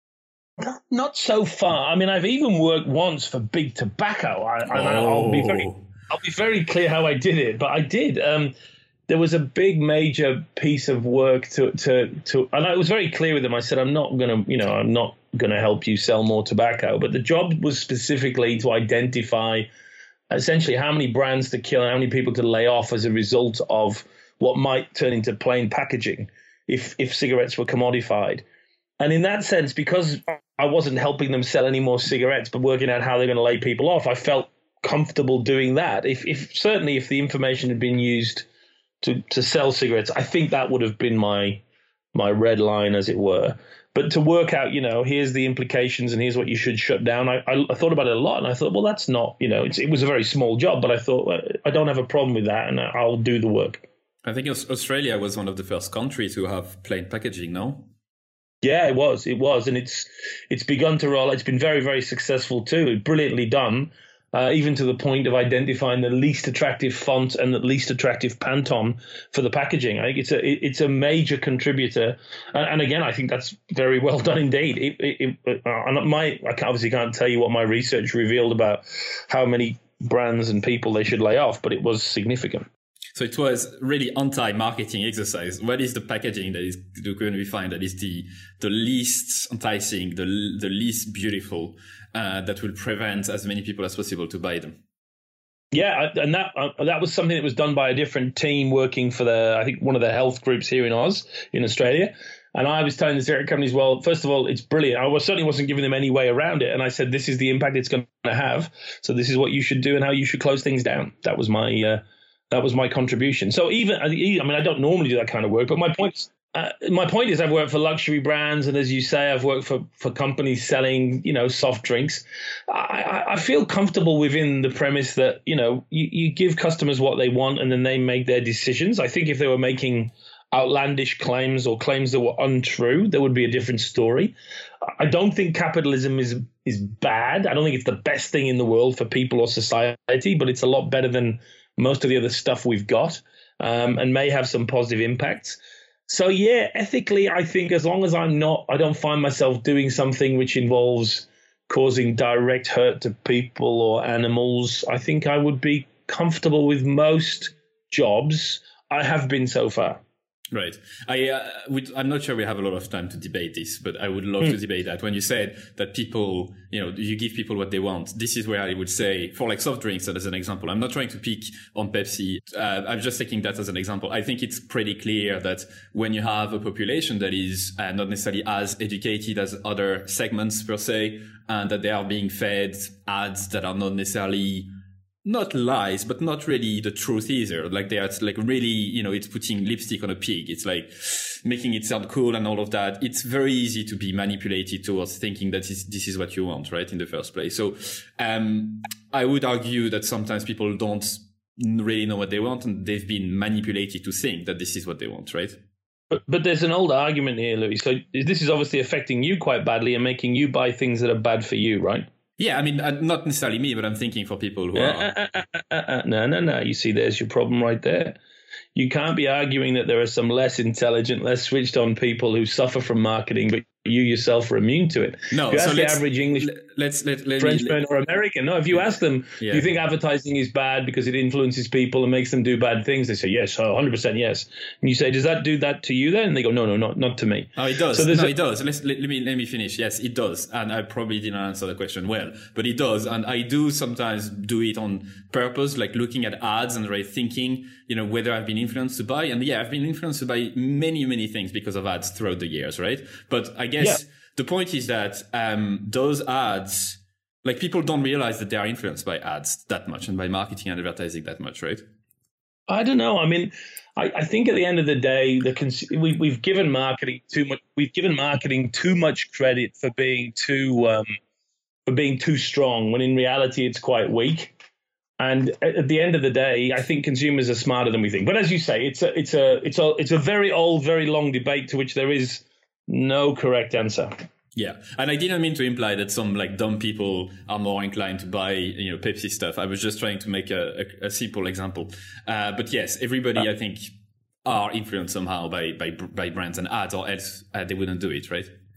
Not so far. I mean, I've even worked once for Big Tobacco. I'll be very clear how I did it, but I did. There was a big major piece of work to, and I was very clear with them. I said, I'm not going to help you sell more tobacco. But the job was specifically to identify essentially how many brands to kill and how many people to lay off as a result of what might turn into plain packaging if cigarettes were commodified. And in that sense, because I wasn't helping them sell any more cigarettes, but working out how they're going to lay people off, I felt comfortable doing that. If certainly if the information had been used to sell cigarettes, I think that would have been my red line, as it were. But to work out, here's the implications and here's what you should shut down. I thought about it a lot, and I thought, well, that's not, it was a very small job, but I thought, well, I don't have a problem with that, and I'll do the work. I think Australia was one of the first countries to have plain packaging, no? Yeah, it was, and it's begun to roll. It's been very, very successful too. Brilliantly done, even to the point of identifying the least attractive font and the least attractive Pantone for the packaging. I think it's a major contributor, and again, I think that's very well done indeed. I obviously can't tell you what my research revealed about how many brands and people they should lay off, but it was significant. So it was really anti-marketing exercise. What is the packaging that is going to be fine, that is the least enticing, the least beautiful, that will prevent as many people as possible to buy them? Yeah, and that was something that was done by a different team working for I think one of the health groups here in Australia. And I was telling the cigarette companies, well, first of all, it's brilliant. I certainly wasn't giving them any way around it. And I said, this is the impact it's going to have. So this is what you should do and how you should close things down. That was my contribution. So I don't normally do that kind of work, but my point is I've worked for luxury brands, and as you say, I've worked for companies selling, soft drinks. I feel comfortable within the premise that, you give customers what they want and then they make their decisions. I think if they were making outlandish claims or claims that were untrue, there would be a different story. I don't think capitalism is bad. I don't think it's the best thing in the world for people or society, but it's a lot better than most of the other stuff we've got, and may have some positive impacts. So yeah, ethically, I think as long as I don't find myself doing something which involves causing direct hurt to people or animals, I think I would be comfortable with most jobs. I have been so far. Right. I'm not sure we have a lot of time to debate this, but I would love to debate that. When you said that people, you give people what they want, this is where I would say, for like soft drinks as an example, I'm not trying to pick on Pepsi. I'm just taking that as an example. I think it's pretty clear that when you have a population that is not necessarily as educated as other segments per se, and that they are being fed ads that are not necessarily not lies, but not really the truth either. Like they are like really, it's putting lipstick on a pig. It's like making it sound cool and all of that. It's very easy to be manipulated towards thinking that this is what you want, right? In the first place. So, I would argue that sometimes people don't really know what they want, and they've been manipulated to think that this is what they want, right? But there's an old argument here, Louis. So this is obviously affecting you quite badly and making you buy things that are bad for you, right? Yeah, I mean, not necessarily me, but I'm thinking for people who are... No. You see, there's your problem right there. You can't be arguing that there are some less intelligent, less switched on people who suffer from marketing, but you yourself are immune to it. No, if you ask the average English Frenchman or American, no, if you ask them, do you think advertising is bad because it influences people and makes them do bad things? They say, yes, 100% yes. And you say, does that do that to you then? And they go, no, not to me. Oh, it does. So it does. Let me finish. Yes, it does. And I probably didn't answer the question well, but it does. And I do sometimes do it on purpose, like looking at ads and really thinking, whether I've been influenced to buy. And yeah, I've been influenced to buy many, many things because of ads throughout the years, right? But I guess the point is that those ads, like people don't realize that they are influenced by ads that much and by marketing and advertising that much, right? I don't know. I mean, I think at the end of the day, we've given marketing too much. We've given marketing too much credit for being too strong, when in reality it's quite weak. And at the end of the day, I think consumers are smarter than we think. But as you say, it's a very old, very long debate to which there is no correct answer. Yeah. And I didn't mean to imply that some like dumb people are more inclined to buy, Pepsi stuff. I was just trying to make a simple example. But yes, everybody, I think, are influenced somehow by brands and ads, or else they wouldn't do it, right?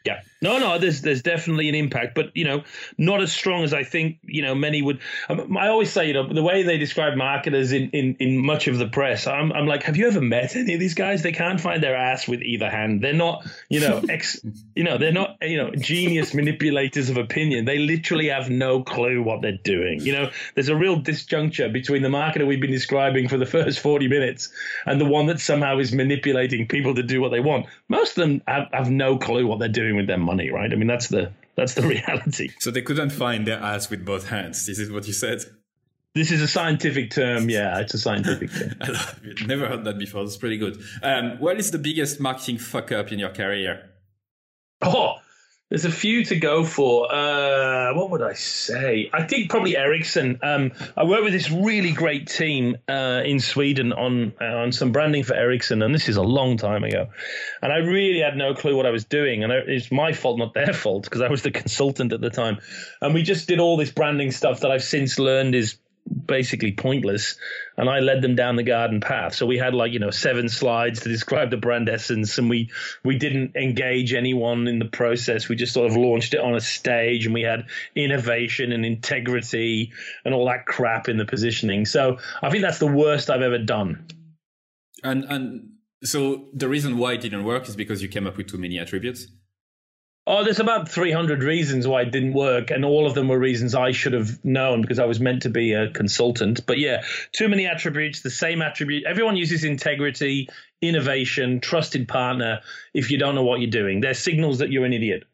Yeah. No, there's definitely an impact, but, not as strong as I think, many would. I always say, the way they describe marketers in much of the press, I'm like, have you ever met any of these guys? They can't find their ass with either hand. They're not, they're not, genius manipulators of opinion. They literally have no clue what they're doing. There's a real disjuncture between the marketer we've been describing for the first 40 minutes and the one that somehow is manipulating people to do what they want. Most of them have no clue what they're doing with their money, right? I mean, that's the reality. So they couldn't find their ass with both hands. This is what you said? This is a scientific term. Yeah, it's a scientific term. I love it. Never heard that before. That's pretty good. What is the biggest marketing fuck up in your career? Oh, there's a few to go for. What would I say? I think probably Ericsson. I worked with this really great team in Sweden on some branding for Ericsson, and this is a long time ago. And I really had no clue what I was doing, and it's my fault, not their fault, because I was the consultant at the time. And we just did all this branding stuff that I've since learned is basically pointless, and I led them down the garden path. So we had 7 slides to describe the brand essence, and we didn't engage anyone in the process. We just sort of launched it on a stage, and we had innovation and integrity and all that crap in the positioning. So I think that's the worst I've ever done. And so the reason why it didn't work is because you came up with too many attributes? Oh, there's about 300 reasons why it didn't work, and all of them were reasons I should have known because I was meant to be a consultant. But yeah, too many attributes, the same attribute. Everyone uses integrity, innovation, trusted partner if you don't know what you're doing. They're signals that you're an idiot.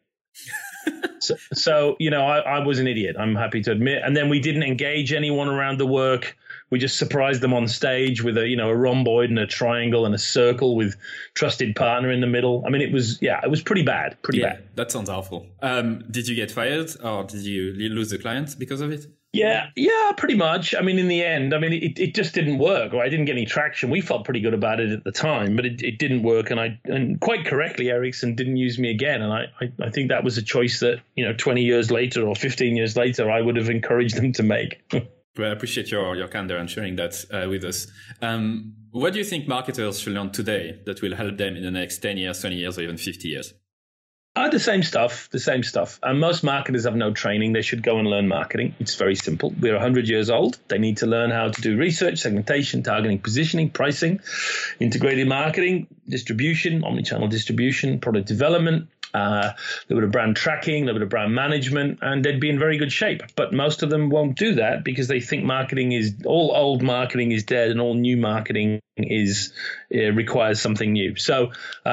So I was an idiot, I'm happy to admit. And then we didn't engage anyone around the work. We just surprised them on stage with a rhomboid and a triangle and a circle with trusted partner in the middle. I mean, it was pretty bad, bad. That sounds awful. Did you get fired or did you lose the client because of it? Yeah, pretty much. I mean, in the end, it just didn't work, or I didn't get any traction. We felt pretty good about it at the time, but it didn't work. And quite correctly, Ericsson didn't use me again. And I think that was a choice that, 20 years later or 15 years later, I would have encouraged them to make. Well, I appreciate your candor and sharing that with us. What do you think marketers should learn today that will help them in the next 10 years, 20 years, or even 50 years? The same stuff. Most marketers have no training. They should go and learn marketing. It's very simple. We're 100 years old. They need to learn how to do research, segmentation, targeting, positioning, pricing, integrated marketing, distribution, omnichannel distribution, product development, a little bit of brand tracking, a little bit of brand management, and they'd be in very good shape. But most of them won't do that because they think all old marketing is dead and all new marketing requires something new. So,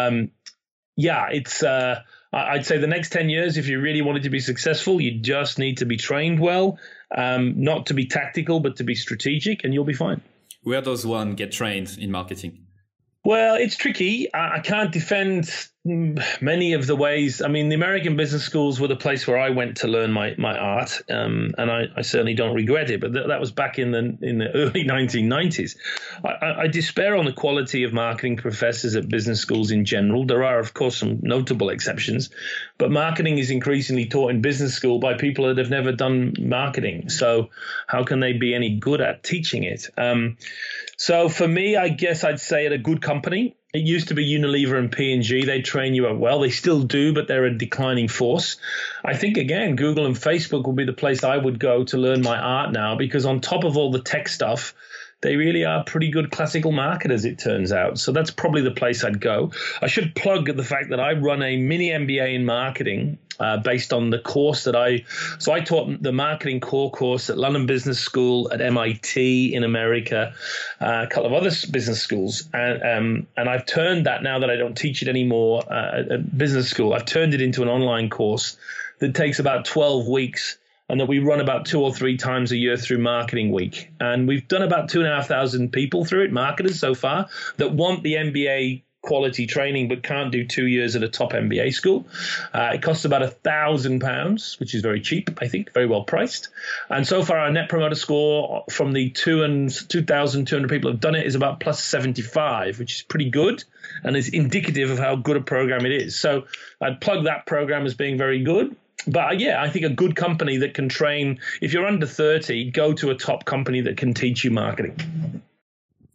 it's I'd say the next 10 years, if you really wanted to be successful, you just need to be trained well, not to be tactical, but to be strategic, and you'll be fine. Where does one get trained in marketing? Well, it's tricky. I can't defend many of the ways. I mean, the American business schools were the place where I went to learn my art, and I certainly don't regret it. But that was back in the early 1990s. I despair on the quality of marketing professors at business schools in general. There are, of course, some notable exceptions, but marketing is increasingly taught in business school by people that have never done marketing. So how can they be any good at teaching it? So for me, I guess I'd say at a good company. It used to be Unilever and P&G. They train you up well. They still do, but they're a declining force. I think, again, Google and Facebook will be the place I would go to learn my art now, because on top of all the tech stuff, they really are pretty good classical marketers, it turns out. So that's probably the place I'd go. I should plug the fact that I run a mini MBA in marketing based on the course that I taught the marketing core course at London Business School, at MIT in America, a couple of other business schools. And I've turned that, now that I don't teach it anymore at business school, I've turned it into an online course that takes about 12 weeks. And that we run about 2 or 3 times a year through Marketing Week. And we've done about 2,500 people through it, marketers so far, that want the MBA quality training but can't do 2 years at a top MBA school. It costs about £1,000, which is very cheap, I think, very well priced. And so far, our Net Promoter Score from the 2,200 people who have done it is about plus 75, which is pretty good and is indicative of how good a program it is. So I'd plug that program as being very good. But yeah, I think a good company that can train, if you're under 30, go to a top company that can teach you marketing.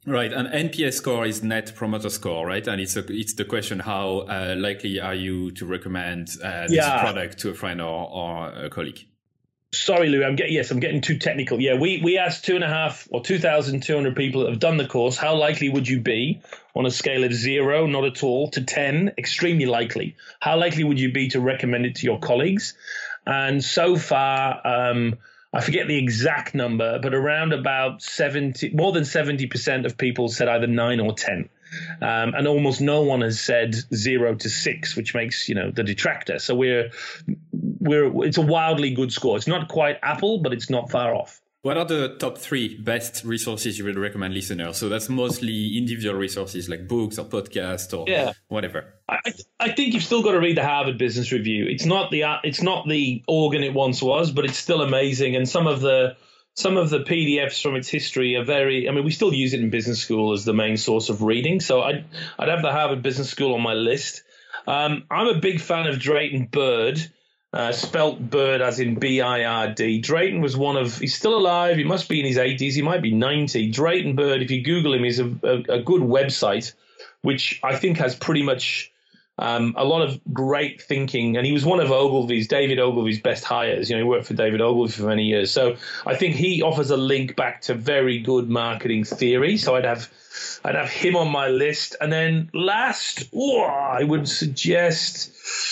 Right, and NPS score is Net Promoter Score, right? And it's the question: how likely are you to recommend this product to a friend or a colleague? Sorry, Louis, I'm getting too technical. Yeah, we asked 2,200 people that have done the course, how likely would you be on a scale of 0, not at all, to 10, extremely likely? How likely would you be to recommend it to your colleagues? And so far, I forget the exact number, but around about more than 70% of people said either 9 or 10. And almost no one has said 0 to 6, which makes, the detractor. So it's a wildly good score. It's not quite Apple, but it's not far off. What are the top 3 best resources you would recommend listeners? So that's mostly individual resources like books or podcasts or whatever. I think you've still got to read the Harvard Business Review. It's not the organ it once was, but it's still amazing. And some of the PDFs from its history are we still use it in business school as the main source of reading. So I'd have the Harvard Business School on my list. I'm a big fan of Drayton Bird. Spelt Bird as in B-I-R-D. Drayton was he's still alive. He must be in his 80s. He might be 90. Drayton Bird, if you Google him, is a good website, which I think has pretty much a lot of great thinking. And he was one of David Ogilvy's best hires. He worked for David Ogilvy for many years. So I think he offers a link back to very good marketing theory. So I'd have him on my list. And then last, I would suggest...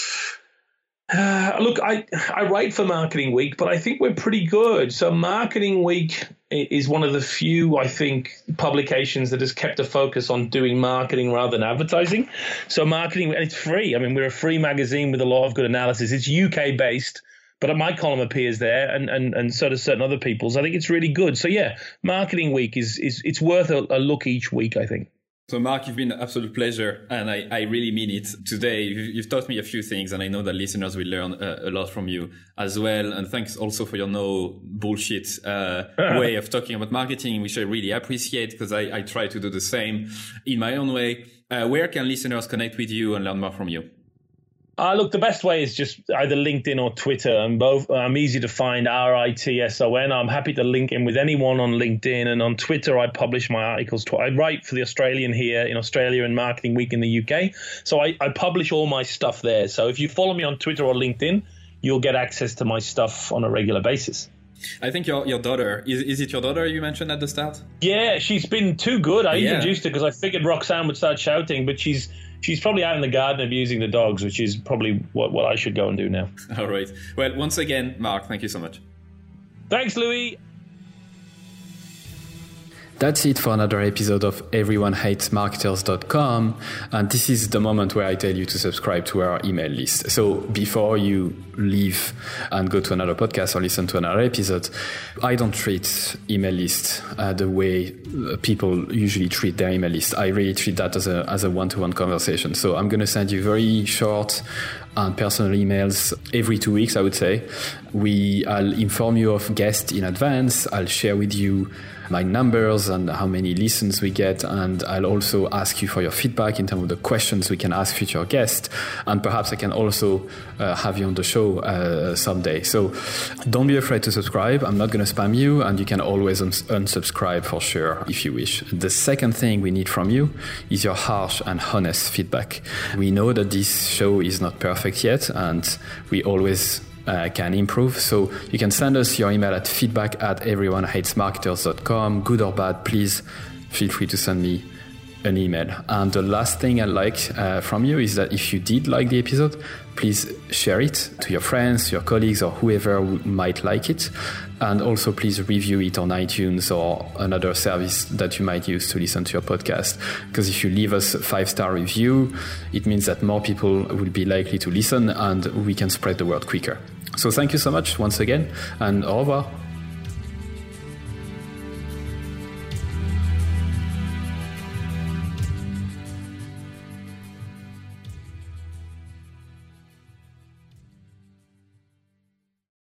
look, I write for Marketing Week, but I think we're pretty good. So Marketing Week is one of the few, I think, publications that has kept a focus on doing marketing rather than advertising. So Marketing, and it's free. We're a free magazine with a lot of good analysis. It's UK based, but my column appears there, and so does certain other people's. I think it's really good. So yeah, Marketing Week it's worth a look each week, I think. So Mark, you've been an absolute pleasure, and I really mean it. Today, you've taught me a few things, and I know that listeners will learn a lot from you as well. And thanks also for your no bullshit way of talking about marketing, which I really appreciate, because I try to do the same in my own way. Where can listeners connect with you and learn more from you? Look, the best way is just either LinkedIn or Twitter, and both. I'm easy to find, RITSON. I'm happy to link in with anyone on LinkedIn, and on Twitter I publish my articles. I write for The Australian here in Australia and Marketing Week in the UK, so I publish all my stuff there. So if you follow me on Twitter or LinkedIn, you'll get access to my stuff on a regular basis. I think your daughter, is it your daughter you mentioned at the start? Yeah, she's been too good. I introduced her because I figured Roxanne would start shouting, but she's probably out in the garden abusing the dogs, which is probably what I should go and do now. All right. Well, once again, Mark, thank you so much. Thanks, Louis. That's it for another episode of everyonehatesmarketers.com. And this is the moment where I tell you to subscribe to our email list. So before you leave and go to another podcast or listen to another episode, I don't treat email lists the way people usually treat their email list. I really treat that as a one-to-one conversation. So I'm going to send you very short and personal emails every 2 weeks, I would say. I'll inform you of guests in advance. I'll share with you my numbers and how many listens we get, and I'll also ask you for your feedback in terms of the questions we can ask future guests, and perhaps I can also have you on the show someday. So don't be afraid to subscribe. I'm not going to spam you, and you can always unsubscribe for sure if you wish. The second thing we need from you is your harsh and honest feedback. We know that this show is not perfect yet, and we always can improve. So you can send us your email at feedback@everyonehatesmarketers.com. Good or bad, please feel free to send me an email. And the last thing I'd like from you is that if you did like the episode, please share it to your friends, your colleagues, or whoever might like it. And also please review it on iTunes or another service that you might use to listen to your podcast. Because if you leave us a 5-star review, it means that more people will be likely to listen and we can spread the word quicker. So thank you so much once again, and au revoir.